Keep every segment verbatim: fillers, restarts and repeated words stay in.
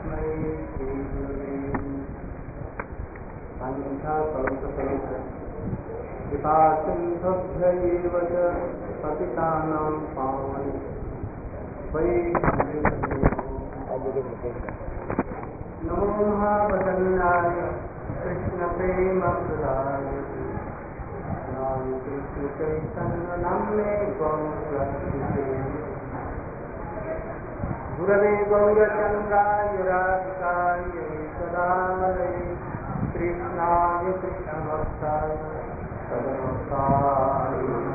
कृपासिन्धुभ्यैव च पतितानां पावनेभ्यो नमो महावदन्याय कृष्णप्रेमप्रदाय कृष्णचैतन्यनाम्ने गौरक्षिते गुरवे गौरचन्द्राय राधिकायै सदायै कृष्णाय कृष्णभक्ताय तदभक्ताय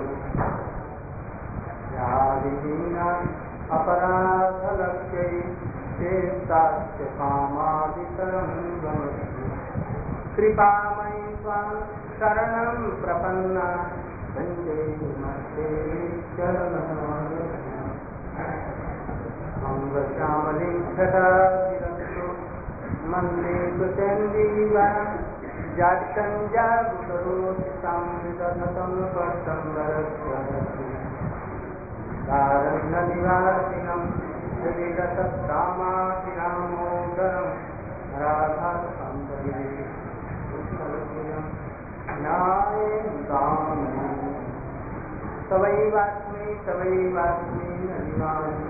यादिहीना अपराधलक्ष्यै चेतास्य कामादितरङ्गम् कृपामयि त्वां शरणं प्रपन्ना वन्दे नमस्ते चरणम् अङ्गश्यामलिं छटाभिरक्षो मन्दे कुचन्दीवनं जातं जागुतरोषितामृतघटं कारण्यनिवासिनं जलिलसत्कामाभिरामोदरं राधाकान्तं न्यायेन्द्रामि तवैवास्मि तवैवास्मि अनिवार्य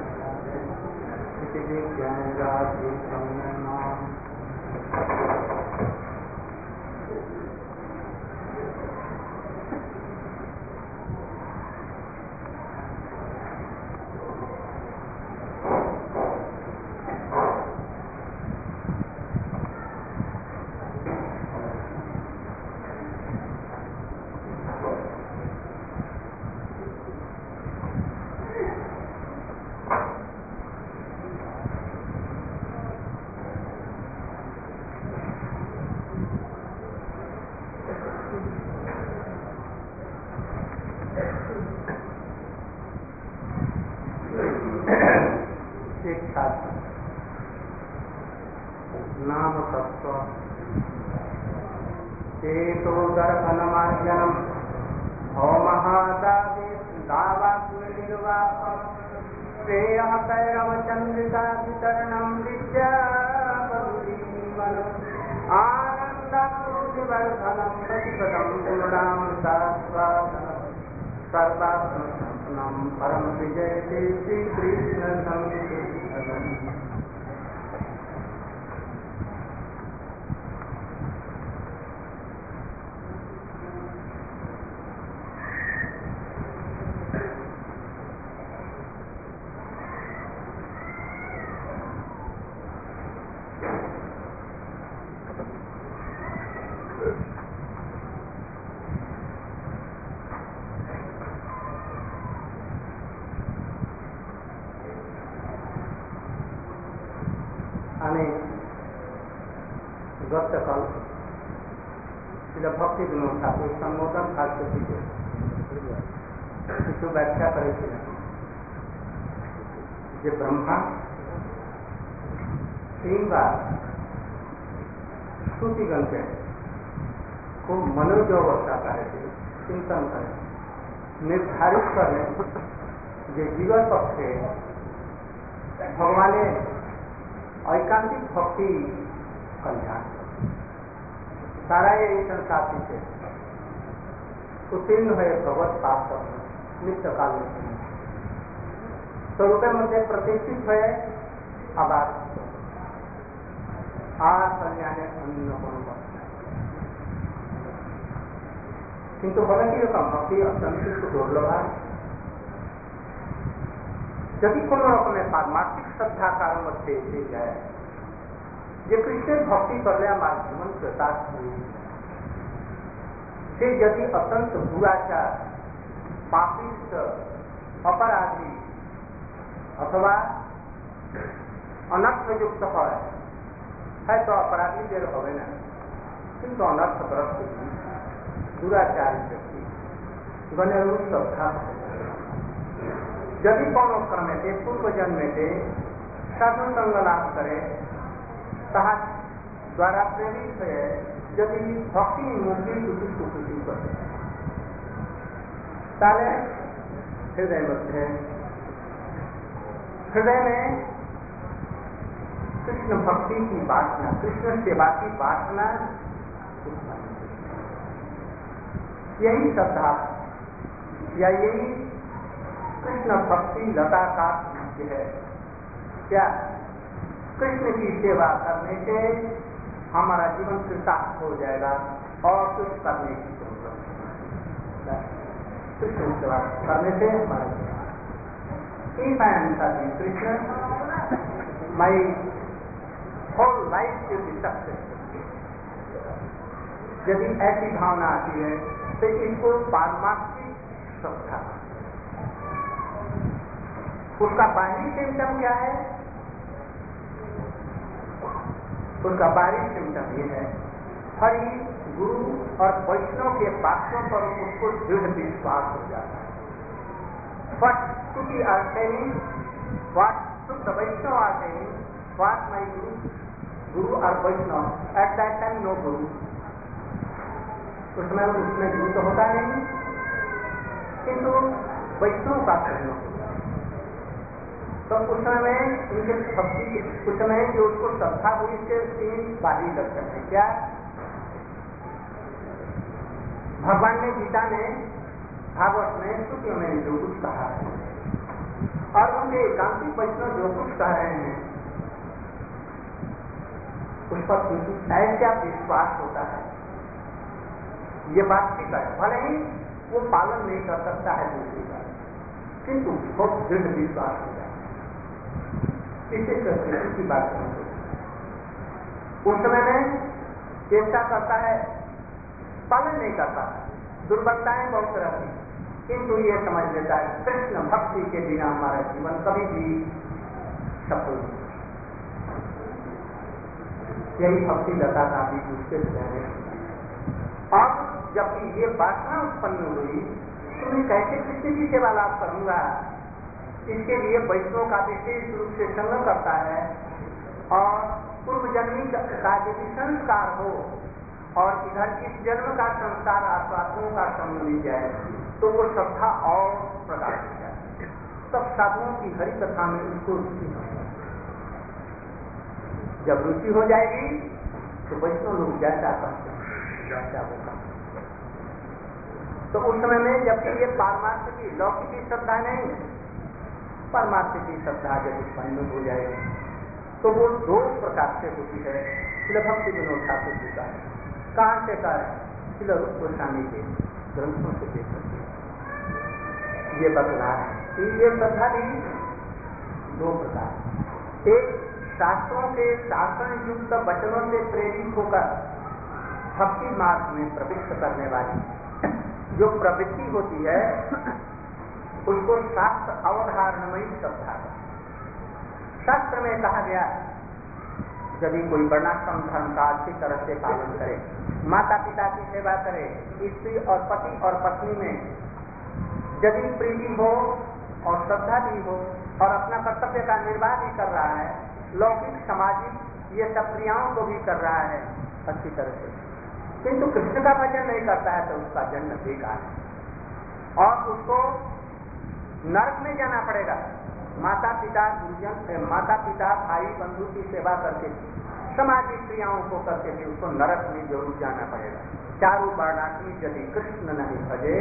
चेतोदर्पणमार्जनम् भवमहादावाग्निर्वापम् श्रेयः कैरवचन्द्रिकाभितरणं विद्याबहुजीवनम् आनन्दानुभूतिवर्धनं प्रतिपदं पूर्णामृतास्वादनं सर्वात्मसम्पन्नं परं विजयते श्रीकृष्णसंकीर्तनम्। गतकाल भक्ति विनोद ठाकुर संबोधन खाद्य কিছু ব্যাখ্যা করেছিলেন যে ব্রহ্মা তিনবার শ্রুতিগণকে খুব मनोज अवस्था करें चिंतन करें निर्धारित करें যে জীবন পক্ষে भगवान ऐकांतिक भक्ति कल्याण सारा ये संसार से उत्तीर्ण हुए भगवत प्राप्त नित्य काल में स्वरूप मध्य प्रतिष्ठित हुए आवाज आ कल्याण अन्य किंतु बड़ा की रकम भक्ति अत्यंत दुर्लभ है। यदि को रकम पारमार्थिक श्रद्धाकार मध्य जाए जे कृष्ण भक्ति करने माध्यम प्रसाद से यदि अत्यंत दुराचार पापिष्ट अपराधी अथवा अनर्थयुक्त है तो अपराधी देर होवे ना किंतु अनर्थग्रस्त दुराचारी व्यक्ति गणे श्रद्धा यदि कौन क्रम थे पूर्व जन्म थे साधु संग लाभ करे ताहा द्वारा प्रेरित है यदि भक्ति मुक्ति दुखी सुखी करे ताले हृदय मध्य हृदय में कृष्ण भक्ति की वासना, कृष्ण सेवा की वासना, यही श्रद्धा या यही कृष्ण भक्ति लता का बीज है। क्या कृष्ण की सेवा करने से हमारा जीवन कृतार्थ हो जाएगा और कुछ करने की जरूरत नहीं। कृष्ण सेवा करने से हमारा जीवन, if I am serving Krishna, my whole life will be successful। यदि ऐसी भावना आती है तो इसको पारमार्थिक श्रद्धा। उसका बाहरी सिम्टम क्या है? उसका बाहरी सिम्टम ये है, हरि गुरु और वैष्णव के बातों पर उसको दृढ़ विश्वास हो जाता है। What Stuti are telling, what Sutta Vaishnava are telling, what my Guru, Guru or Vaishnava, at that time no Guru। उसमें उसमें गुरु तो होता नहीं, किंतु वैष्णव का सहयोग होता है। तो उस समय उनके भक्ति, उस समय जो उसको श्रद्धा हुई इसके तीन बारी लक्षण है। क्या? भगवान ने गीता में, भागवत में, स्तुतियों में जो कुछ कहा है और उनके एकांतिक वैष्णव जो कुछ कह रहे हैं उस पर ऐसा विश्वास होता है। ये बात ठीक है, भले ही वो पालन नहीं कर सकता है दूसरी बात, किंतु बहुत दृढ़ विश्वास हो जाता है। इसे करके की बात नहीं। उस समय में चेष्टा करता है, पालन नहीं करता, दुर्बलताएं बहुत तरह की, किंतु ये समझ लेता है कृष्ण भक्ति के बिना हमारा जीवन कभी भी सफल नहीं। यही भक्ति लता का भी उसके रहने। अब जबकि ये वासना उत्पन्न हुई तो मैं कैसे कृष्ण की सेवा लाभ करूंगा, इसके लिए वैष्णव का विशेष रूप से संग करता है और पूर्व जन्मी का यदि संस्कार हो और इधर इस जन्म का संस्कार साधुओं का संग मिल जाए तो वो श्रद्धा और प्रकाश हो जाए। तब साधुओं की हरि कथा में उसको रुचि हो जाए। जब रुचि हो जाएगी तो वैष्णव लोग जैसा करते हैं जैसा वो करते हैं। तो उस समय में जबकि ये पारमार्थ की लौकिक की श्रद्धा नहीं, परमार्थ की श्रद्धा जब उत्पन्न हो जाएगी तो वो दो प्रकार से होती है। श्रील भक्ति विनोद ठाकुर जी का है, कहाँ से कर श्रील रूप गोस्वामी के ग्रंथों से देख सकते ये बतला है। ये श्रद्धा भी दो प्रकार, एक शास्त्रों के शासन युक्त वचनों से प्रेरित होकर भक्ति मार्ग में प्रविष्ट करने वाली जो प्रवृत्ति होती है उसको शास्त्र अवधारणमयी श्रद्धा है। शास्त्र में कहा गया यदि कोई वर्णाश्रम धर्म का अच्छी तरह से पालन करे, माता पिता की सेवा करे, स्त्री और पति और पत्नी में यदि प्रीति हो और श्रद्धा भी हो और अपना कर्तव्य का निर्वाह भी कर रहा है, लौकिक सामाजिक ये सब क्रियाओं को भी कर रहा है अच्छी तरह से, किंतु कृष्ण का भजन नहीं करता है तो उसका जन्म बेकार है और उसको नरक में जाना पड़ेगा। माता पिता गुरुजन, माता पिता भाई बंधु की सेवा करके सामाजिक क्रियाओं को करके भी उसको नरक में जरूर जाना पड़ेगा। चारू वर्णाश्रमी यदि कृष्ण नहीं भजे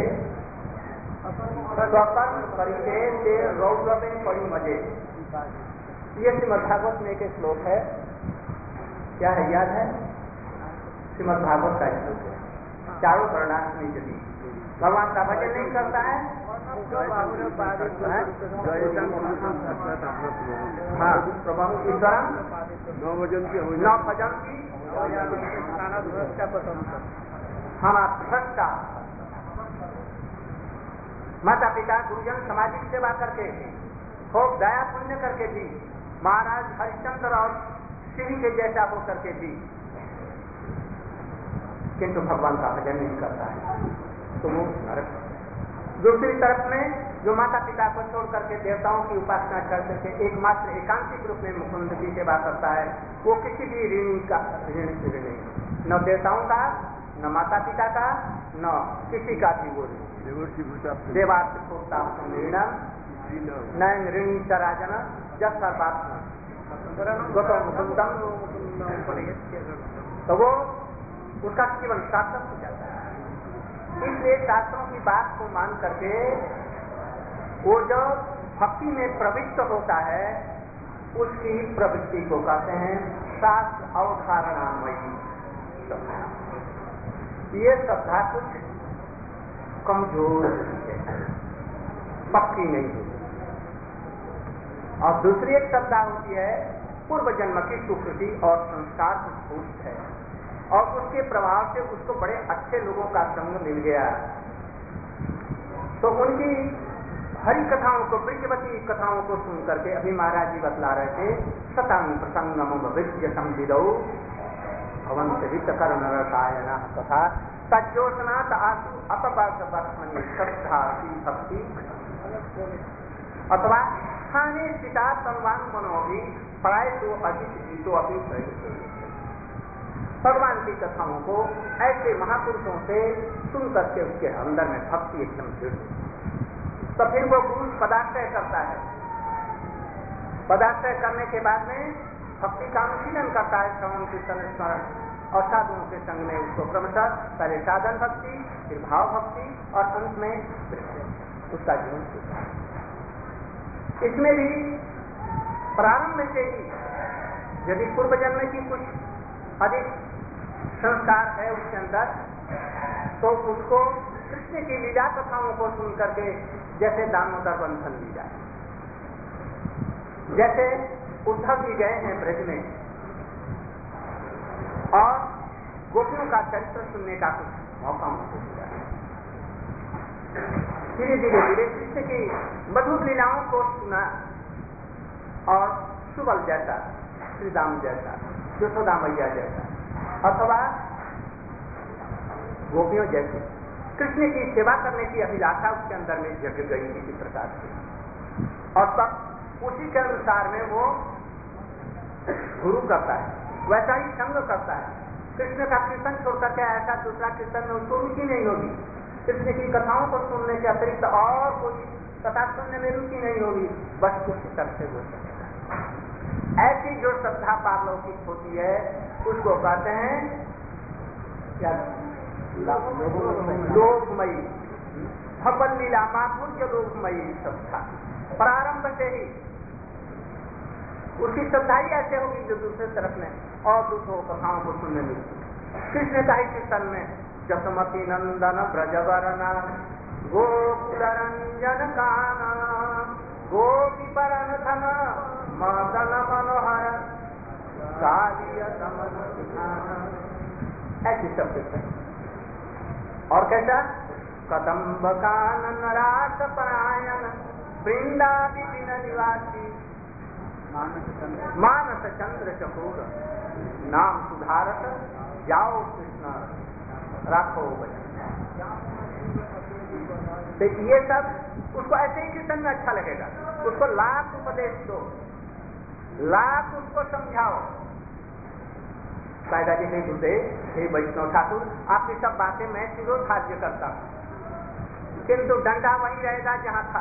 स्वकर्म करिए से रौद्र में पड़ी मजे। ये श्रीमद् भागवत में एक श्लोक है, क्या है याद है? श्रीमद् भागवत का श्लोक है, चारू वर्णाश्रमी यदि भगवान का भजन नहीं करता है हाँ प्रभु ईश्वरम नौ भजन की नौ भजन की हम भ्रष्टा माता पिता गुरुजन सामाजिक सेवा करके खूब दया पुण्य करके भी महाराज हरिश्चंद्र और सिंह के जैसा हो करके भी किंतु भगवान का भजन नहीं करता है तो वो नरक। दूसरी तरफ में जो माता पिता को छोड़ करके देवताओं की उपासना कर करके एकमात्र एकांतिक रूप में मुकुंद की सेवा करता है, वो किसी भी ऋणी का ऋण से ऋणी, न देवताओं का, न माता पिता का, न किसी का भी वो देवार्थ छोड़ता ऋणम नयन ऋणी चराजन जब सर्वात्मा गौतम मुकुंदम, तो वो उसका केवल सार्थक हो जाता है। इसलिए शास्त्रों की बात को मान करके वो जो भक्ति में प्रवृत्त होता है उसकी प्रवृत्ति को कहते हैं शास्त्र अवधारणामयी श्रद्धा। ये श्रद्धा कुछ कमजोर है, पक्की नहीं होती। और दूसरी एक श्रद्धा होती है पूर्व जन्म की सुकृति और संस्कार उत्पुष्ट है और उसके प्रभाव से उसको बड़े अच्छे लोगों का संग मिल गया, तो उनकी हरि कथाओं को, ब्रजवती कथाओं को सुन करके, अभी महाराज जी बतला रहे थे, सतंग प्रसंगम विद्य संविदौ भवंत वित्त कर्ण रसायन तथा तज्जोषनाथ आसु अपवर्तमनि श्रद्धा भक्ति अथवा स्थाने स्थिता सर्वान मनोभी प्राय तो अजित जीतो अभी भगवान की कथाओं को ऐसे महापुरुषों से सुन करके उसके अंदर में भक्ति एकदम जुड़, तो फिर वो गुरु पदाश्रय करता है। पदाश्रय करने के बाद में भक्ति का अनुशीलन करता है, श्रवण कीर्तन स्मरण और साधुओं के संग में उसको क्रमशः पहले साधन भक्ति, फिर भाव भक्ति और अंत में उसका जीवन होता है। इसमें भी प्रारंभ से ही यदि पूर्व जन्म की कुछ अधिक संस्कार है उसके अंदर, तो उसको कृष्ण की लीला कथाओं को सुन करके, जैसे दामोदर बंधन लीला, जैसे उद्धव जी गए हैं ब्रज में और गोपियों का चरित्र सुनने का कुछ मौका उनको मिला, धीरे धीरे धीरे कृष्ण की मधुर लीलाओं को सुना और सुबल जैसा, श्री राम जैसा, यशोदा मैया जैसा अथवा गोपियों जैसे कृष्ण की सेवा करने की अभिलाषा उसके अंदर में जग गई किसी प्रकार से, और तब उसी के अनुसार में वो गुरु करता है, वैसा ही संग करता है। कृष्ण का कीर्तन छोड़ करके ऐसा दूसरा कीर्तन में उसको रुचि नहीं होगी, कृष्ण की कथाओं को सुनने के अतिरिक्त और कोई कथा सुनने में रुचि नहीं होगी, बस उसी तरह से वो चलेगा। ऐसी जो श्रद्धा पारलौकिक होती है उसको कहते हैं क्या? लोकमयी, भगवत लीला माधुर्य लोकमयी श्रद्धा। प्रारंभ से ही उसकी श्रद्धा ही ऐसे होगी जो दूसरे तरफ में और दूसरों कथाओं को सुनने मिलती। कृष्ण का ही कीर्तन में जसमती नंदन ब्रजवरना गोकुल रंजन काना गोपी परन धन मदन मनोहर कालिय समन ऐसी सब कीर्तन। और कैसा? कदम्ब कानन रास परायण वृंदा विपिन निवासी मानस चंद्र चकोर नाम सुधारत जाओ कृष्ण राखो बचन। तो ये सब उसको ऐसे ही कीर्तन में अच्छा लगेगा, उसको लाख उपदेश दो, लाख उसको समझाओ। कायदा जी नहीं बोलते, हे वैष्णव ठाकुर आपकी सब बातें मैं शिरोधार्य करता हूं, किंतु डंडा वहीं रहेगा जहां था।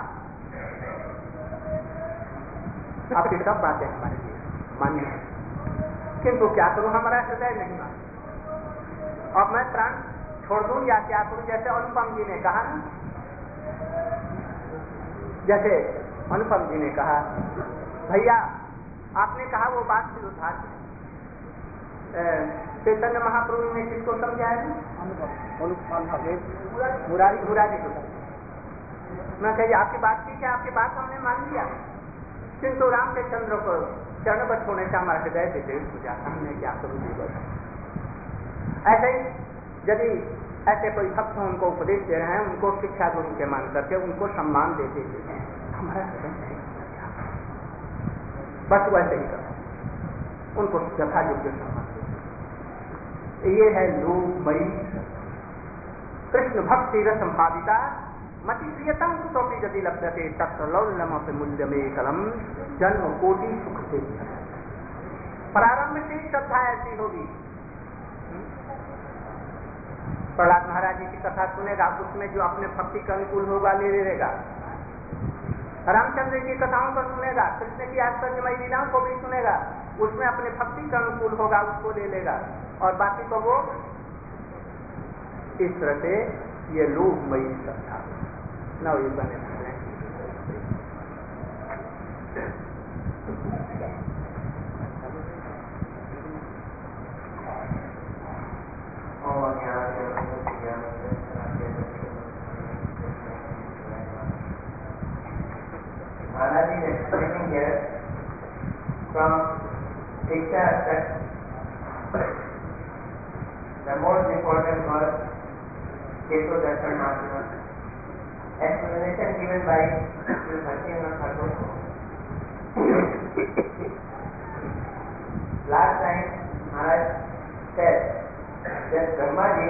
आपकी सब बातें हमारे लिए मान्य है, किंतु क्या करूं, हमारा हृदय नहीं मानता। अब मैं प्राण छोड़ दूं या क्या करूं? जैसे अनुपम जी ने कहा ना, जैसे अनुपम जी ने कहा, भैया आपने कहा वो बात शिरोधार्य, चैतन्य महाप्रभु ने किसको समझाया? मुरारी मुरारी को। मैं कही आपकी बात ठीक है, आपकी बात हमने मान लिया, किंतु राम के चंद्र को चरण पर छोड़ने से हमारा हृदय विदेश हो जाता, हमने क्या करूँ? ऐसे ही यदि ऐसे कोई भक्त उनको उपदेश दे रहे हैं, उनको शिक्षा गुरु के मान करके उनको सम्मान देते हुए हमारा हृदय नहीं हो जाता, बस वैसे ही करो, उनको यथा योग्य सम्मान। ये है लोकमयी कृष्ण भक्ति रसम भाविता मति प्रियतम कुतोपि यदि लभ्यते तत्र लौल्यमपि मूल्यमेकलम जन्म कोटि सुख से। प्रारंभ से ही श्रद्धा ऐसी होगी। प्रहलाद महाराज जी की कथा सुनेगा, उसमें जो अपने भक्ति के अनुकूल होगा ले लेगा, रामचंद्र की कथाओं को सुनेगा, कृष्ण की आश्चर्यमयी लीलाओं को भी सुनेगा, उसमें अपने भक्ति के अनुकूल होगा, उसको ले लेगा, और बाकी को वो इस तरह से ये लोभमयी श्रद्धा न ये बने रहे। Maharaj is explaining here from Diksha that the most important was Keto Darshan Mahatma. Explanation given by Sri Bhaktivinoda Thakur. Last time Maharaj said that Brahmaji,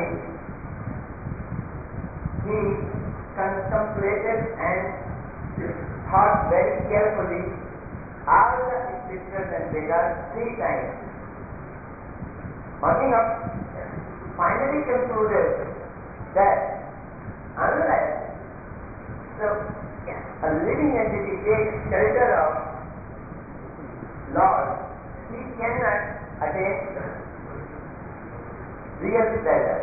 he contemplated and thought very carefully all the scriptures and Vedas three times. Marking up, finally concluded that unless the, a living entity takes shelter of Lord, he cannot attain real pleasure.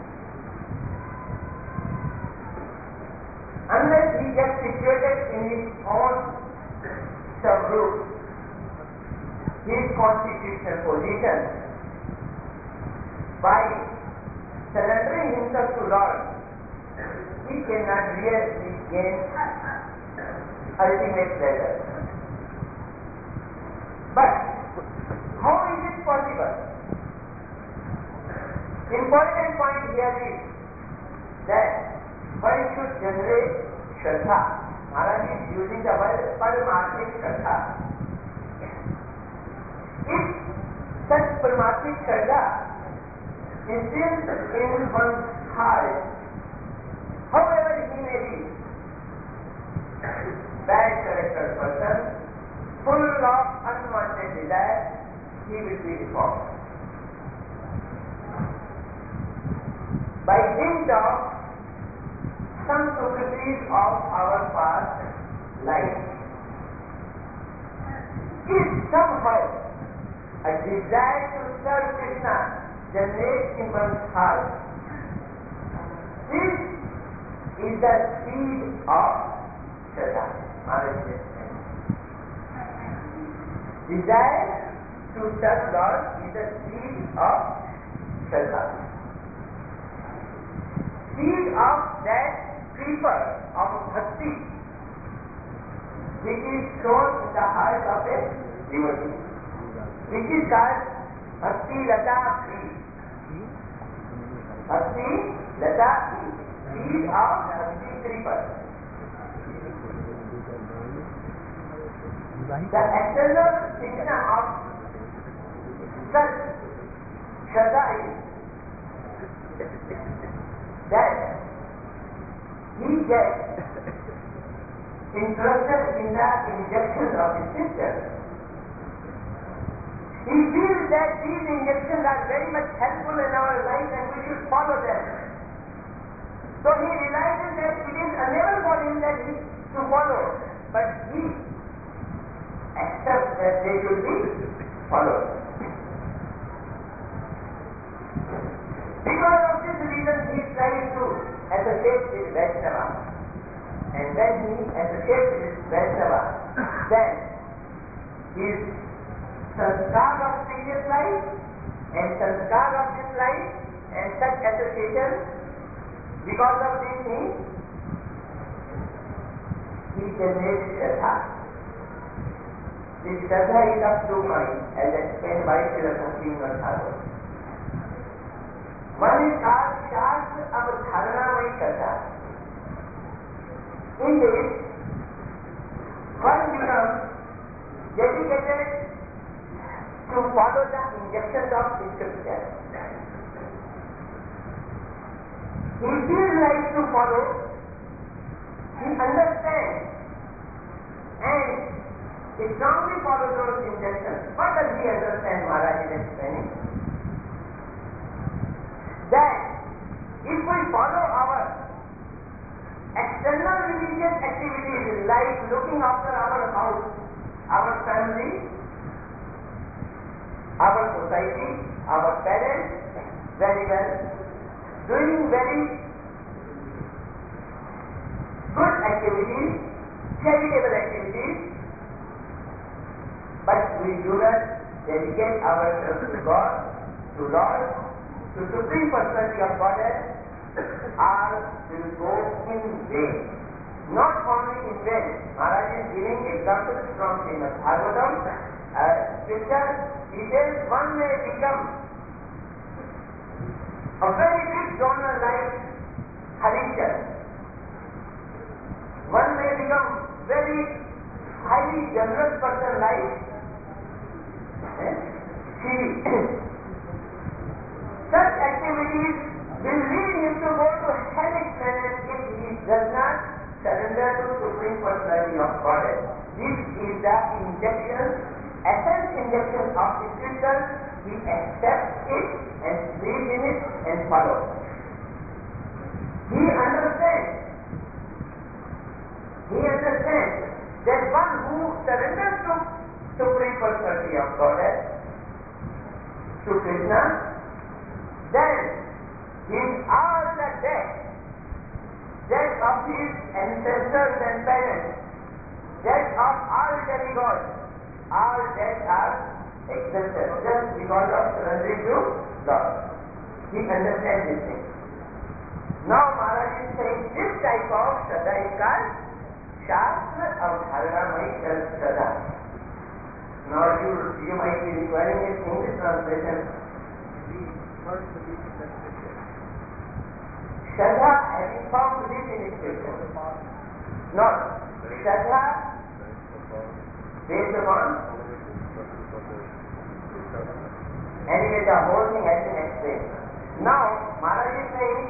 Unless he gets situated in his own subgroup, his constitutional position, by surrendering himself to Lord, he cannot really gain ultimate pleasure. But how is it possible? Important point here is that one should generate Shraddha. Maharaj is using the word Paramatmik Shraddha. If such Paramatmik Shraddha instills in one's heart, however he may be, bad character person, full of unwanted desire, he will be reformed. By dint of some proclivities of our past life, if somehow a desire to serve Krishna generates in one's heart, this is the seed of Shraddha. Desire to serve Lord is the seed of Shraddha. Seed of that creeper of bhakti which is sown in the heart of a devotee, which is called Bhakti Lata Tree. Bhakti Lata Tree, seed of Bhakti creeper. The external signa of such Shraddha is that he gets interested in the injections of his sister. He feels that these injections are very much helpful in our life and we should follow them. So he realizes that it is unable for him that he to follow, but he accepts that they should be followed. Because of this reason he tries to associate with Vaishnava. And when he associates with Vaishnava, then his sanskar of previous life and sanskar of this life and such association, because of these things, he generates Shraddha. This Shraddha is of two kinds, as explained by Srila Bhaktivinoda Thakur. One is called Shastra Avadharanamai Shraddha. In this, one becomes dedicated to follow the injunctions of Scripture. He feels like to follow, he understands and he strongly follows those injunctions. What does he understand? Maharaj is explaining that if we follow our external religion religious activities like looking after our house, our family, our society, our parents very well, doing very good activities, charitable activities, but we do not dedicate ourselves to God, to Lord, to Supreme Personality of Godhead, or will go in vain. Not only in vain. Maharaj is giving examples from Srimad Bhagavatam. Uh, scripture, he says one may become a very big donor like Harishar. One may become very highly generous person like eh, Shivi. Such activities will lead him to go to hellish planet if he does not surrender to Supreme Personality of Godhead. This is the injection, essence injection of the scripture. He accepts it and believes in it and follows. He understands. He understands that one who surrenders to Supreme Personality of Godhead, to Krishna, then his all the debt, debt of his ancestors and parents, debt of all demigods, all debts are exempted just because of surrendering to God. He understands this thing. Now Maharaj is saying this type of Shraddha is called Shastra Avdharanamai Shraddha. Now you, you might be requiring a English translation. Shraddha having found this in scripture. Not Shraddha based upon. Anyway, the whole thing has been explained. Now, Maharaj is saying,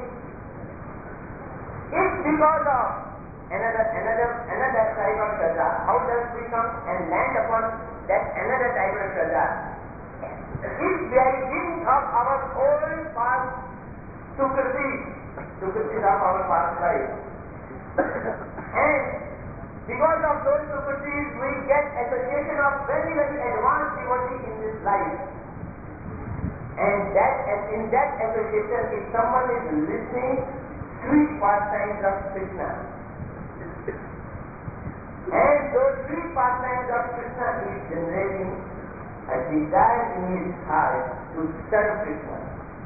if because of another another another type of Shraddha, how does we come and land upon that another type of Shraddha? If by dint of our old past Sukriti, Sukriti of our past life, and because of those Sukritis we get association of very very advanced devotee in this life. And that, in that association, if someone is listening sweet pastimes of Krishna, and those sweet pastimes of Krishna is generating a desire in his heart to serve Krishna.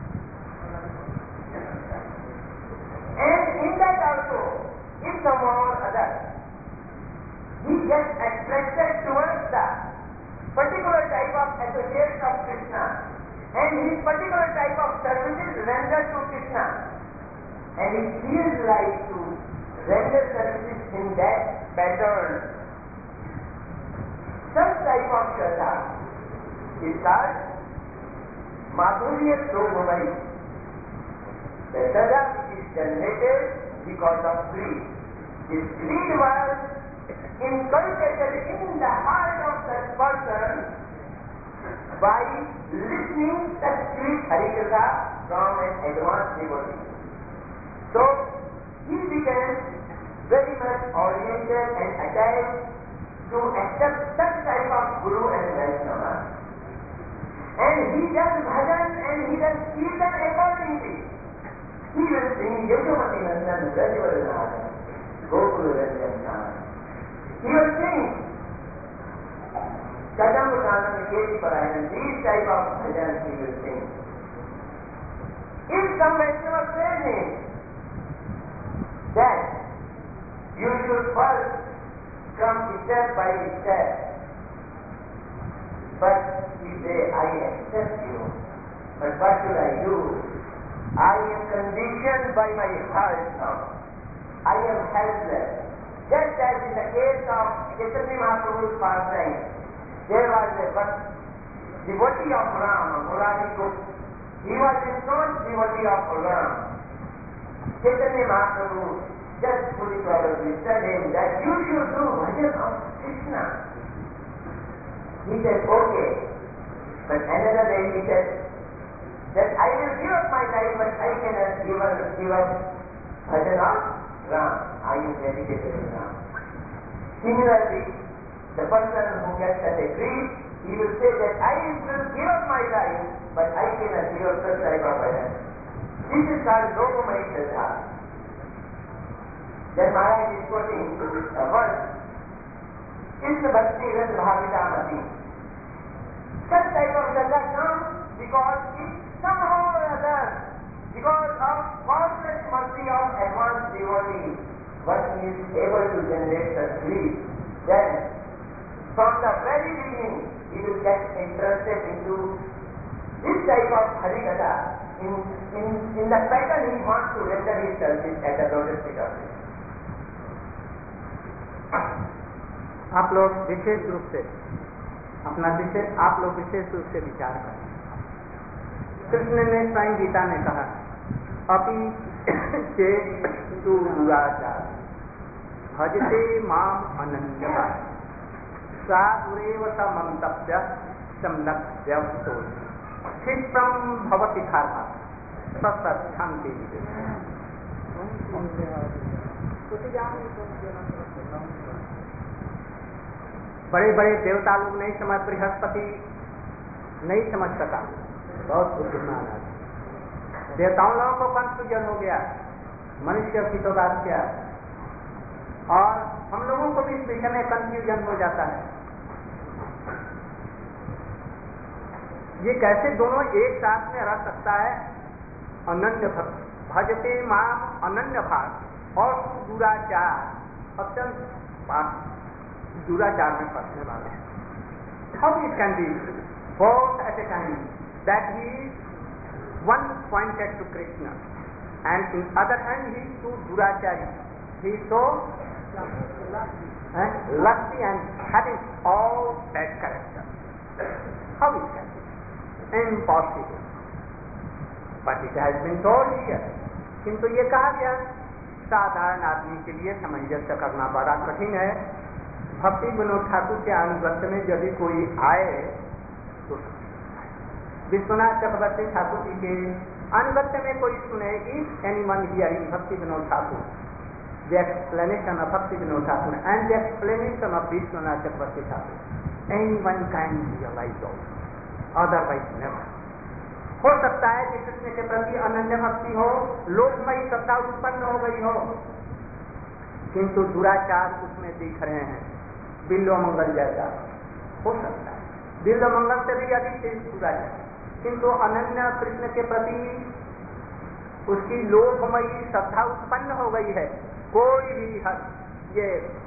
And in that also, if somehow or other, he gets attracted towards the particular type of association of Krishna, and his particular type of services rendered to Krishna, and he feels like to render services in that pattern. Such type of Shraddha is called Madhurya Prabhavai. The Shraddha which is generated because of greed. This greed was inculcated in the heart of that person by listening to sweet Harikatha from an advanced devotee. So, he became very much oriented and attached to accept such type of Guru and Vaishnava. And he does bhajan and he does kirtan accordingly. He will sing Yashovati Nandan Rajavardhana, Gokul Ranjana. He will sing Kadam Kanam Keti Parayan, these type of bhajans he will sing. If some Vaishnava says him that you should first come step by step, but he say, I accept you, but what should I do? I am conditioned by my heart now. I am helpless. Just as in the case of Chaitanya Mahaprabhu's pastime, there was a devotee of Ram, Murari Gupta. He was a staunch devotee of Ram. Chaitanya Mahaprabhu just fully probably said him that you should do bhajan of Krishna. He said, okay. But another day he said that I will give up my life, but I cannot give up, give up bhajan of Ram. I am dedicated to Ram. Similarly, the person who gets such a creed, he will say that I will give up my life, but I cannot give up such type of life. This is called Logomaya Shraddha. Then Maharaj is quoting a verse, Isna Bhakti Ras Bhavita Mati. Such type of Shraddha comes because it somehow or other, because of boundless mercy of advanced devotee, one is able to generate such greed. Then, from the very beginning, he will get interested into this type of Harikatha. In, in, in the pattern he wants to render his service at the lotus feet of his. आप लोग विशेष रूप से अपना विशेष आप लोग विशेष रूप से विचार करें। कृष्ण ने स्वयं गीता में कहा अपि चेत् तु दुराचार भजते माम अनन्यः सा दुरेव स मंतव्य सम्यक् क्षिप्रं भवति धर्मः सत्संति। बड़े बड़े देवता लोग नहीं समझ, बृहस्पति नहीं समझ सका, बहुत बुद्धिमान है। देवताओं लोगों को कंफ्यूजन हो गया, मनुष्य की तो बात क्या, और हम लोगों को भी इस विषय में कंफ्यूजन हो जाता है। ये कैसे दोनों एक साथ में रह सकता है? अनन्य भक्त भजते माम अनन्य भाग और दुराचार अत्यंत दुराचार में फंसने वाला है। How it can be both at a time that he is one pointed to Krishna and in other hand he is too durachari, he is so uh, lusty and having all bad character. How it can be? Impossible. But it has been told here. किंतु ये कहा गया साधारण आदमी के लिए सामंजस्य करना बड़ा कठिन है। भक्ति विनोद ठाकुर के अनुगत्य में यदि कोई आए तो विश्वनाथ चक्रवर्ती ठाकुर जी के अनुगत्य में कोई सुने, इफ एनीवन हियरिंग भक्ति Vinod Thakur, the explanation of Bhakti Vinod Thakur and the explanation of Vishwanath Chakravarti Thakur, anyone can realize also, otherwise never. हो सकता है कि कृष्ण के प्रति अनन्य भक्ति हो, लोकमयी श्रद्धा उत्पन्न हो गई हो, किंतु दुराचार उसमें दिख रहे हैं, बिल्व मंगल जैसा हो सकता है, बिल्व मंगल से भी अधिक तेज दुराचार, किंतु अनन्य कृष्ण के प्रति उसकी लोकमयी श्रद्धा उत्पन्न हो गई है। कोई भी हद ये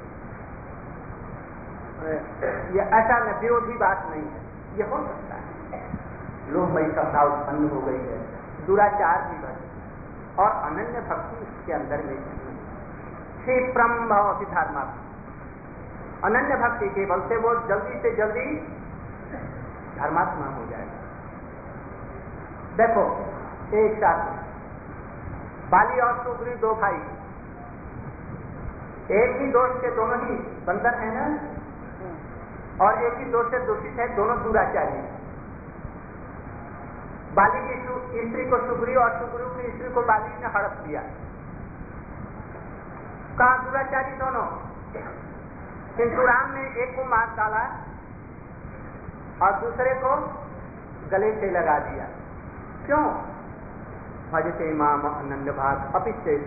ये ऐसा न विरोधी बात नहीं है, ये हो सकता है। लोकमयी श्रद्धा उत्पन्न हो गई है, दुराचार भी बढ़ और अनन्य भक्ति उसके अंदर में क्षिप्रम भवति धर्मा, अनन्य भक्ति केवल से वो जल्दी से जल्दी धर्मात्मा हो जाएगा। देखो एक साथ बाली और सुग्रीव दो भाई, एक ही दोष के दोनों ही बंदर है ना, और एक ही दोष से दूषित है, दोनों दुराचारी। बाली की स्त्री को सुग्रीव और सुग्रीव की स्त्री को बाली ने हड़प दिया, कहा दुराचारी दोनों। किंतु राम ने एक को मार डाला और दूसरे को गले से लगा दिया। क्यों? भजते माम अनन्य भाग अपिश्चय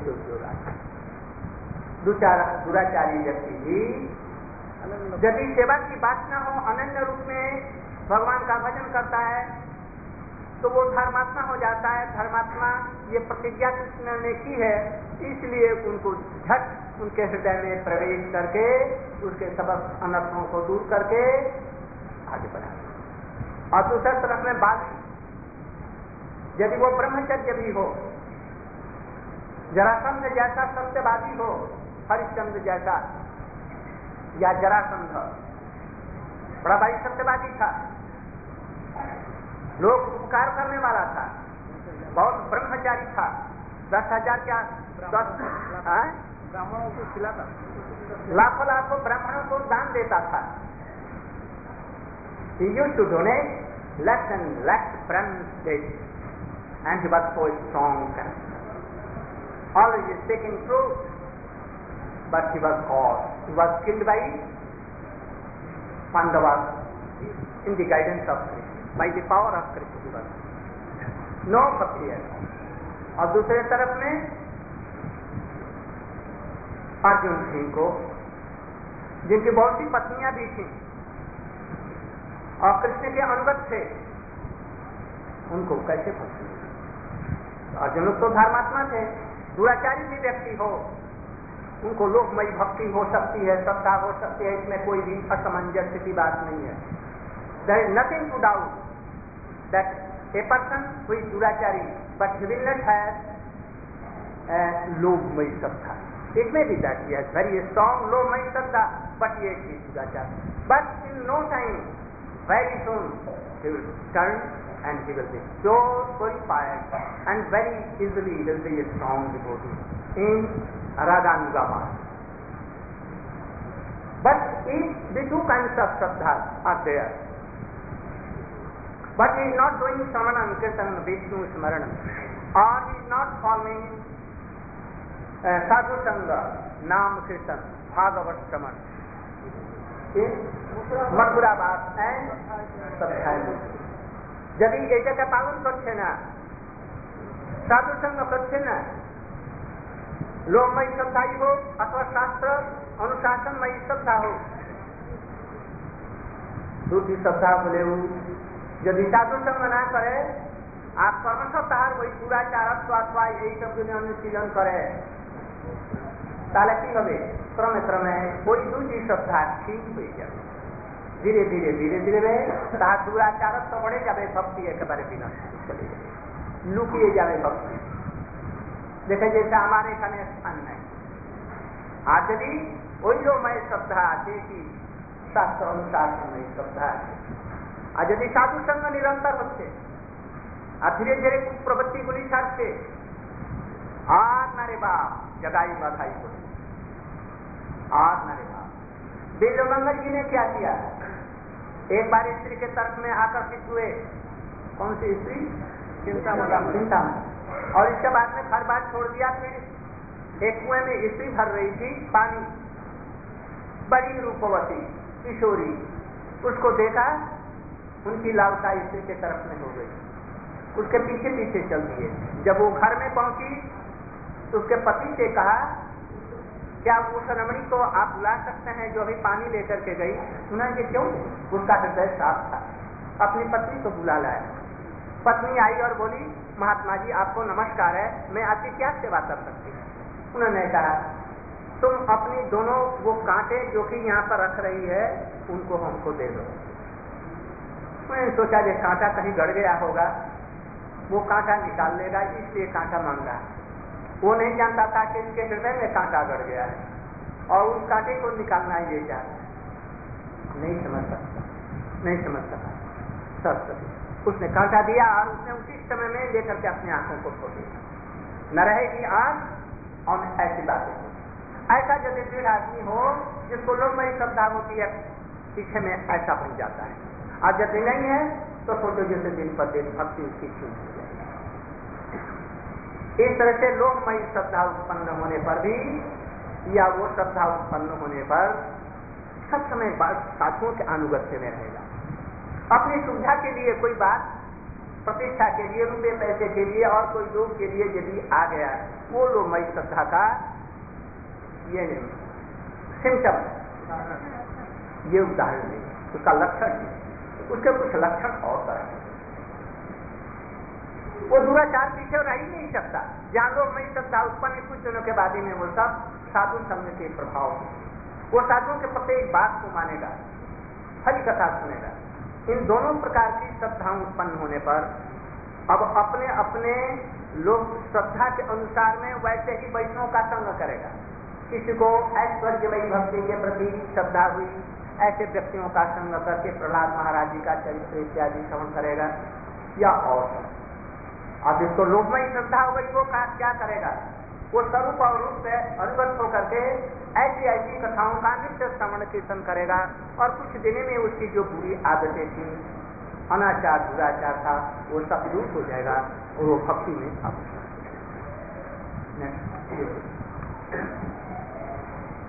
दुराचारी व्यक्ति भी यदि सेवा की बात न हो, अनन्य रूप में भगवान का भजन करता है तो वो धर्मात्मा हो जाता है। धर्मात्मा ये प्रतिज्ञा कृष्ण ने की है, इसलिए उनको झट उनके हृदय में प्रवेश करके उसके सबक अनर्थों को दूर करके आगे बढ़ा। और दूसरी तरफ में बात, यदि वो ब्रह्मचर्य भी हो, जरासंध जैसा सत्यवादी हो, हरिश्चंद्र जैसा या जरासंध बड़ा भाई सत्यवादी था, लोग उपकार करने वाला था, बहुत ब्रह्मचारी था, दस हजार क्या दस ब्राह्मणों को खिलाता, लाखों लाखों ब्राह्मणों को दान देता था। He used to donate less and less brahmanas, and he was so strong, always taking fruit, but he was caught. He was killed by Pandavas in the guidance of Krishna. By the power of Krishna he was. No bhakti है. और दूसरे तरफ में अर्जुन सिंह को, जिनकी बहुत सी पत्नियां भी थीं और कृष्ण के अनुगत थे, उनको कैसे भक्ति? अर्जुन तो धर्मात्मा थे, दुराचारी भी व्यक्ति हो, उनको लोकमयी भक्ति हो सकती है, श्रद्धा हो सकती है, इसमें कोई भी असमंजस्य की बात नहीं है. There is nothing to doubt that a person who is durachari, but he will not have a lobmayi shraddha. It may be that he has very strong lobmayi shraddha, but yet he is durachari. But in no time, very soon, he will turn and he will be pure, purified, and very easily he will be a strong devotee in Radhanuga Marg. But if the two kinds of shraddhas are there, but he is not doing Shravanam, Kirtanam, Vishnu Smaranam, or he is not following uh, Sadhu Sangha, Nam Kirtan, Bhagavat Shravan, Mathura Bhat and Sadhya. यदि एका का पालन करते ना, साधु संग करते ना, लोकमयी श्रद्धा हो अथवा शास्त्र अनुशासनमयी श्रद्धा हो, दूसरी श्रद्धा बोले यदि साधु संग ना करे, आप कर्मशतार वही दुराचारत्व अथवा यही सब अनुशीलन करे, ताले की हबे क्रमे क्रमे कोई दूसरी श्रद्धा ठीक हो जाए. धीरे धीरे धीरे धीरे तार दुराचारत तो बढ़े जाए, भक्ति एकेबारे बिना चले जाए, लुकिए जाए भक्ति. देखे जैसे हमारे खाने स्थान नहीं आज यदि वही जो मैं श्रद्धा आते कि शास्त्र अनुशासन में श्रद्धा आते आज यदि साधु संग निरंतर होते आ धीरे धीरे प्रवृत्ति गुली छाड़ते आज नारे बाप जगाई बधाई बोले आज नारे बाप. बिल्वमंगल जी ने क्या किया? एक बार स्त्री के तर्क में आकर्षित हुए. कौन सी स्त्री? चिंता चिंता और इसके बाद में घर बार छोड़ दिया. फिर एक कुएं में स्त्री भर रही थी पानी, बड़ी रूपवती किशोरी, उसको देखा, उनकी लालसा स्त्री के तरफ में हो गई, उसके पीछे पीछे चल दिए. जब वो घर में पहुंची तो उसके पति से कहा, क्या उस रमणी को आप ला सकते हैं जो अभी पानी लेकर के गई? उन्होंने कि क्यों? उसका हृदय साफ था, अपनी पत्नी को बुला लाया. पत्नी आई और बोली, महात्मा जी आपको नमस्कार है, मैं आपकी क्या सेवा कर सकती हूँ? उन्होंने कहा, तुम अपनी दोनों वो कांटे जो कि यहाँ पर रख रही है उनको हमको दे दो. मैंने सोचा ये कांटा कहीं गड़ गया होगा, वो कांटा निकाल लेगा, इसलिए कांटा मांग रहा है. वो नहीं जानता था कि इसके हृदय में कांटा गड़ गया है और उस कांटे को निकालना ये क्या नहीं समझ सकता, नहीं समझ सका. सब उसने कांटा दिया और उसने उसी समय में लेकर के अपनी आंखों को खोल दिया. न रहेगी आंख और ऐसी बातें. ऐसा यदि दृढ़ आदमी हो जिसको लोकमयी श्रद्धा होती है, पीछे में ऐसा बन जाता है. और यदि नहीं है तो सोचो जैसे दिन पर दिन भक्ति उसकी छूट हो जाए. इस तरह से लोकमयी श्रद्धा उत्पन्न होने पर भी या वो श्रद्धा उत्पन्न होने पर सब समय साधुओं के अनुगत्य में रहेगा. अपनी सुविधा के लिए कोई बात, प्रतिष्ठा के लिए, रुपये पैसे के लिए और कोई लोग के लिए यदि आ गया, वो लोकमयी श्रद्धा का ये सिम्टम, ये उदाहरण नहीं, उसका लक्षण नहीं. उसके कुछ लक्षण और तरह वो दुराचार पीछे रह ही नहीं सकता. जहां लोग मई श्रद्धा उत्पन्न कुछ दिनों के बाद ही में वो सब साधु संघ के प्रभाव, वो साधुओं के प्रत्येक बात को मानेगा, हरि कथा सुनेगा. इन दोनों प्रकार की श्रद्धाएं उत्पन्न होने पर अब अपने अपने लोग श्रद्धा के अनुसार में वैसे ही वैष्णव का संग करेगा. किसी को ऐश्वर्यमयी भक्ति के प्रति श्रद्धा हुई, ऐसे व्यक्तियों का संग करके प्रहलाद महाराज जी का चरित्र इत्यादि श्रवण करेगा. या और अब इसको लोकमयी श्रद्धा हो गई, वो क्या करेगा? वो स्वरूप और रूप से अनुगत होकर के ऐसी ऐसी कथाओं का नित्य श्रवण कीर्तन करेगा और कुछ दिन में उसकी जो बुरी आदतें थी, अनाचार दुराचार था, वो सब दूर हो जाएगा और वो भक्ति में अब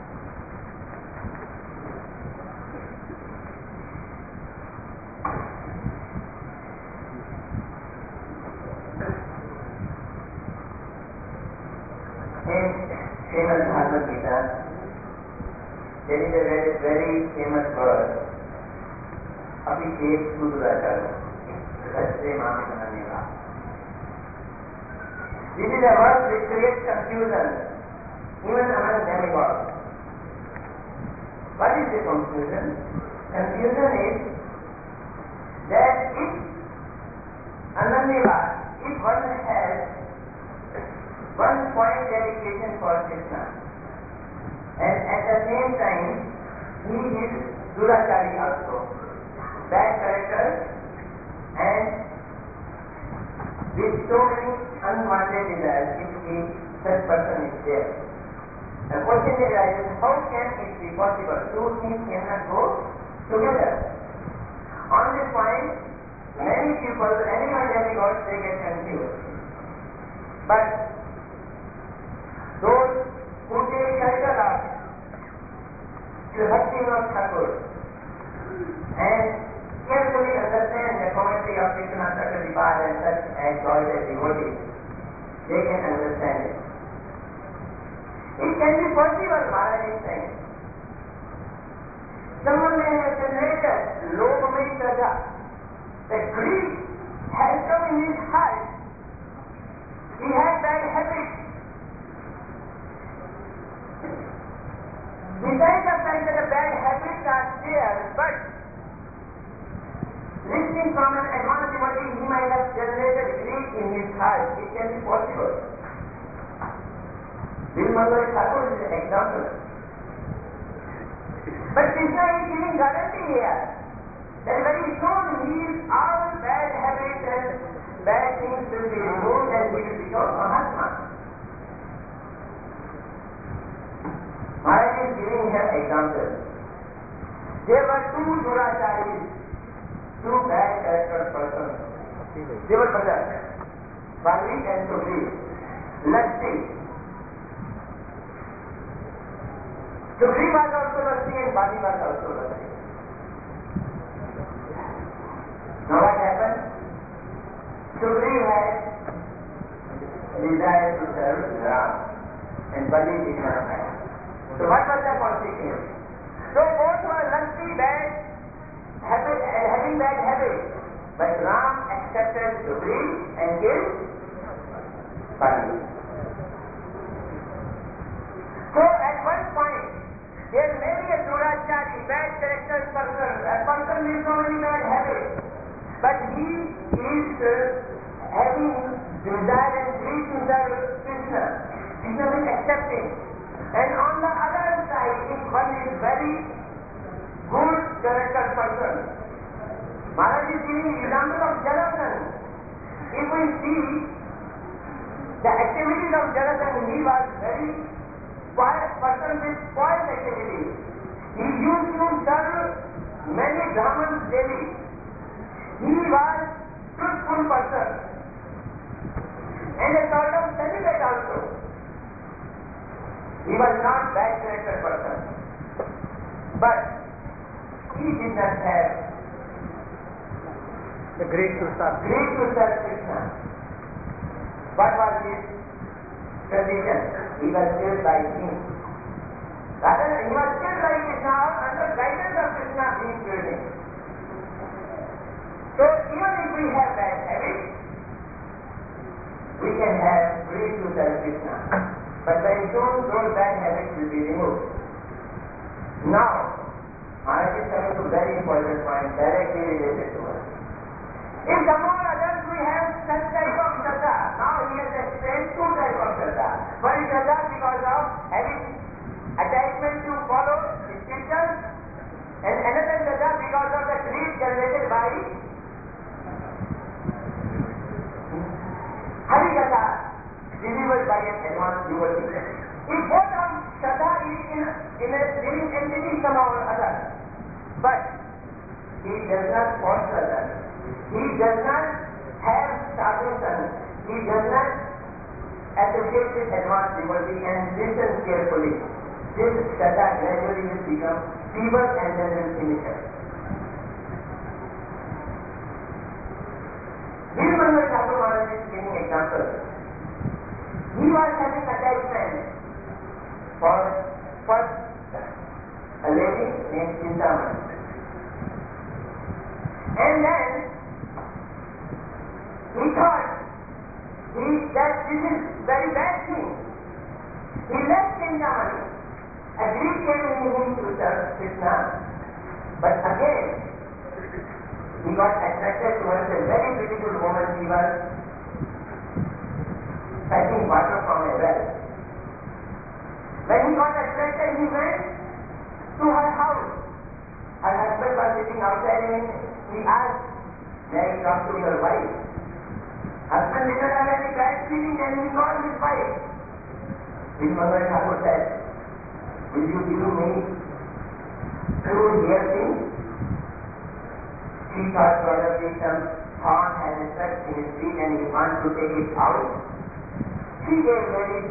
there is a very, very famous verse. Abhishek Sudhuracharya. Rastre Mami Mananiva. This is a verse which creates confusion even among demigods. What is the confusion? Confusion is that if Ananyeva, if one has one point dedication for Krishna, and at the same time he is Durachari also, bad character, and with so many unwanted desires, if he, such person is there. The question arises, how can it be possible? Two things cannot go together. On this point, many people, anyone demigods, they get confused. But those who take shelter of Sri Bhaktivinoda Thakur and carefully understand the commentary of Krishna Sakadipad and such as loyal devotees, they can understand it. It can be possible, Maharaj is saying. Someone may have generated Lobhamay Shraddha. The greed has come in his heart. He has bad habits. Besides the fact that the bad habits are there, but listening from an advanced devotee, he might have generated greed in his heart. It can be possible. Bilmangal Thakur is an example. But Krishna is giving guarantee here that very soon his all bad habits and bad things will be removed and he will become Mahatma. Maharaj is giving here example. There were two Duracharis, two bad character persons. They were brothers, Bali and Sugri, lusty. Sugri was also lusty and Bali was also lusty. Now what happened? Sugri had desire to serve Ram and Bali did not have. So what was the consequence? So both were lusty, bad, habit, uh, having bad habits. But Ram accepted Sugri and killed Bali. So at one point, there may be a Durachari, bad character person, a person with so many bad habits, but he is uh, having desire and greed to serve Krishna. Krishna will accept him. And on the other side, if one is very good character person, Maharaj is giving example of Jarasandha. If we see the activities of Jarasandha, he was very quiet person with quiet activities. He used to serve many Brahmins daily. He was truthful person and a sort of celibate also. He was not bad character person, but he did not have the great to serve. Great to serve Krishna. What was his condition? He was killed by him. Rather, he was killed by Krishna under guidance of Krishna being killed him. So even if we have bad habits, we can have greed to serve Krishna. But very soon those bad habits will be removed. Now, Maharaj is coming to very important point directly related to us. In some or others we have such type of Shraddha. Now he has explained two types of Shraddha. One is Shraddha because of having attachment to follow the scriptures, and another Shraddha because of the greed generated by Harikatha, delivered by an advanced devotee. If both of Shraddha is in, in a living entity somehow or other, but he does not foster that. He does not have salvation. He does not associate with advanced devotee and listen carefully. This Shraddha gradually will become feeble and then will finish up. Bilmangal Thakur Maharaj is giving example. He was having attachment for first a And then he thought he, that this is very bad thing. He left Chintamani. A Greek came in him to serve Krishna, but again he got attracted towards a very beautiful woman. She was fetching water from a well. When he got attracted, he went to her house. Her husband was sitting outside and he asked, "May I talk to your wife?" Husband did not have any bad feeling and he called his wife. His mother Thakur said, "Will you give me two earrings?" She thought probably some thorn had stuck in his feet and he wanted to take it out. She gave very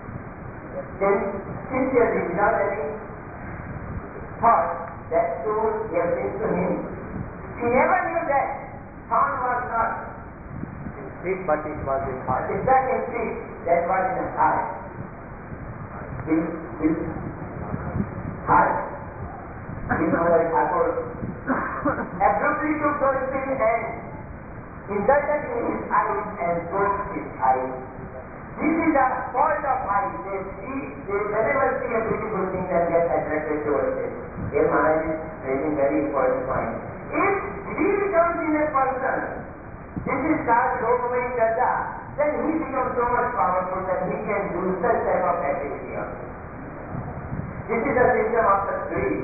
sincerely, without any thought, that two earrings to him. She never knew that thorn was not feet, but it was in heart. It's not in feet, that was in the heart. His, his heart, his mother Thakur, abruptly took those things and inserted in his eyes and broke his eyes. This is the fault of eyes. They see, they whenever see a beautiful thing and get attracted towards it. Here Maharaj is raising very important point. If he becomes in a person, this is called Lokamai Shraddha, then he becomes so much powerful that he can do such type of activity also. This is the system of the greed.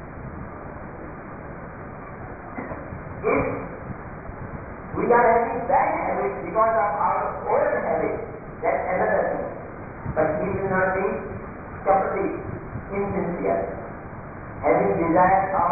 If we are having bad habits because of our old habits, that's another thing. But he will not be completely insincere. Having desire of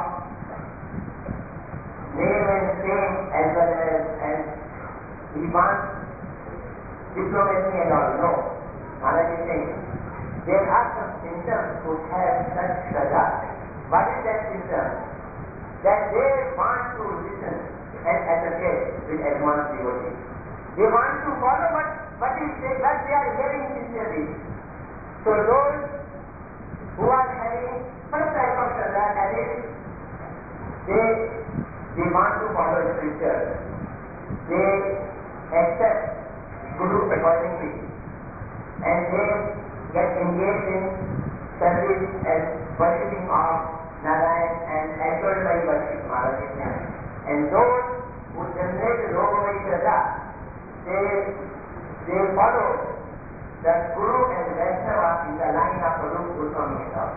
name and fame as well as, and he wants diplomacy and all. No. Maharaj is saying, there are some symptoms who have such shraddha. What is that symptom? That they want to listen and associate with advanced devotees. They want to follow what, what, is they, what they are hearing sincerely. So those who are having some type of shraddha, that is, they, they want to follow scripture. They accept Guru accordingly. And they get engaged in service and worshipping of Narayan and assured by worship, Maharaj is saying. And those who generate Lokamai Shraddha, they, they follow the Guru and Vaishnava in the line of Rupa Goswami and all.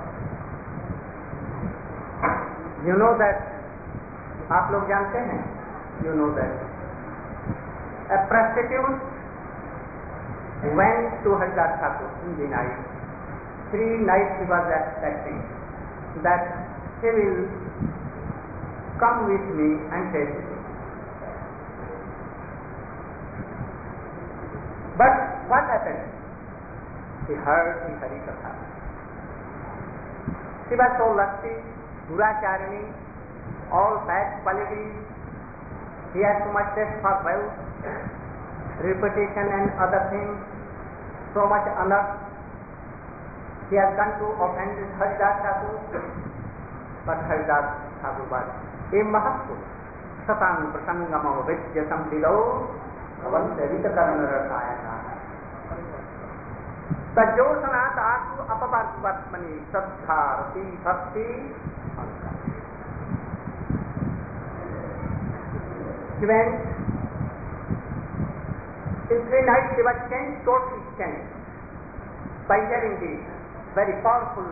You know that, आप लोग जानते हैं, you know that a prostitute went to Haridas Thakur in the night. Three nights he was expecting that he will come with me and take me. But what happened? He heard the Hari Katha. She was so lusty, Duracharani, all bad qualities. He has so much taste for wealth, reputation and other things, so much honor. He has gone to offend Haridas Thakur, but Haridas Thakur was a Mahapuruष. Satam prasangamo vidyasam dilo avantavita karana rasayana. Tajyosanat aku apavartmani saddharati bhakti. He went. In three nights they were changed, totally changed, by hearing the very powerful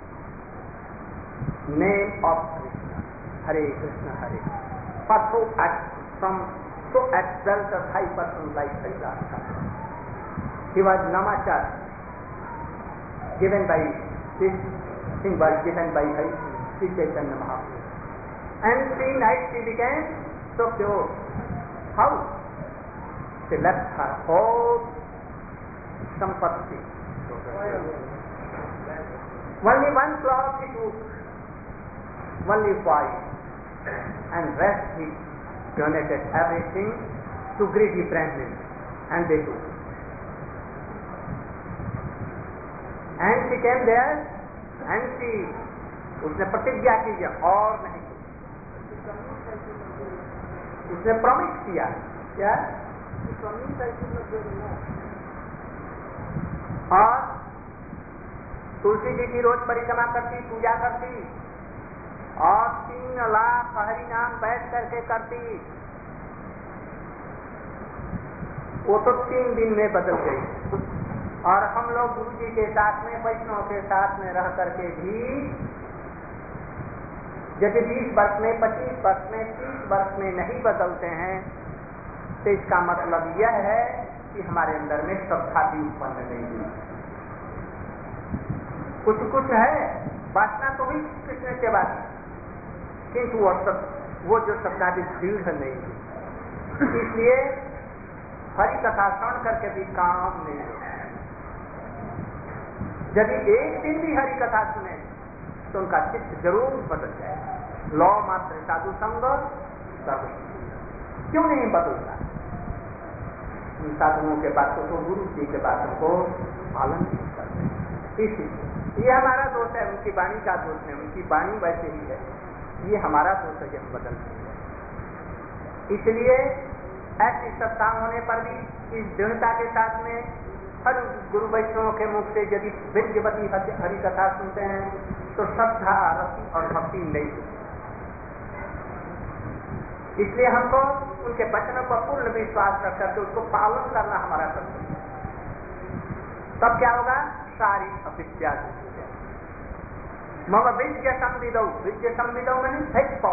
name of Krishna, Hare Krishna, Hare. For so at, from so exalted high person like Haridas Thakur. He was Namachar, given by this thing was given by Sri Chaitanya Mahaprabhu. And three nights he became so pure. How? She left her whole sampatti. Only one cloth he took, only white, and rest he donated everything to greedy Brahmins, and they took. And she came there, and she, उसने प्रतिज्ञा की और नहीं. उसने promise किया क्या, और तुलसी जी की रोज परिक्रमा करती, पूजा करती, और तीन लाख हरि नाम बैठ करके करती। वो तो तीन दिन में बदल गई। और हम लोग गुरु जी के साथ में, वैष्णव के साथ में रह करके भी यदि बीस वर्ष में, पच्चीस वर्ष में, तीस वर्ष में नहीं बदलते हैं तो इसका मतलब यह है कि हमारे अंदर में श्रद्धा भी उत्पन्न नहीं हुई। कुछ कुछ है, वासना तो हुई कृष्ण के बाद, किंतु वो सब वो जो श्रद्धा भी दृढ़ नहीं हुई। इसलिए हरि कथा श्रवण करके भी काम नहीं होता। यदि एक दिन भी हरि कथा सुने तो उनका चित्त जरूर बदल जाए। लौ मात्र साधु संग सब क्यों नहीं बदलता? उन साधुओं के बातों को, गुरु जी के बातों को पालन नहीं करते। इसीलिए ये हमारा दोष है, उनकी वाणी का दोष है। उनकी वाणी वैसे ही है, ये हमारा दोष है कि हम बदल नहीं है। इसलिए ऐसी सत्ता होने पर भी इस दृढ़ता के साथ में हर गुरु वैष्णव के मुख से यदि विद्यवती हरि कथा सुनते हैं तो श्रद्धा, रति और भक्ति नहीं होती। इसलिए हमको उनके वचनों पर पूर्ण विश्वास रख करके उसको पालन करना हमारा कर्तव्य है। तब क्या होगा? सारी अविद्या मम विद्य संविदौ, विद्य संविदौ मैंने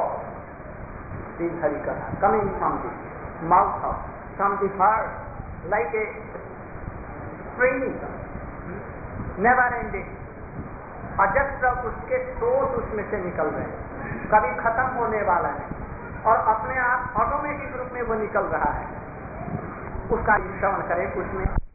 हरि कथा coming from the mouth of, from the heart, like a spring never ending. अजस्र उसके स्रोत उसमें से निकल रहे हैं, कभी खत्म होने वाला है और अपने आप ऑटोमेटिक रूप में वो निकल रहा है। उसका श्रवण करें, उसमें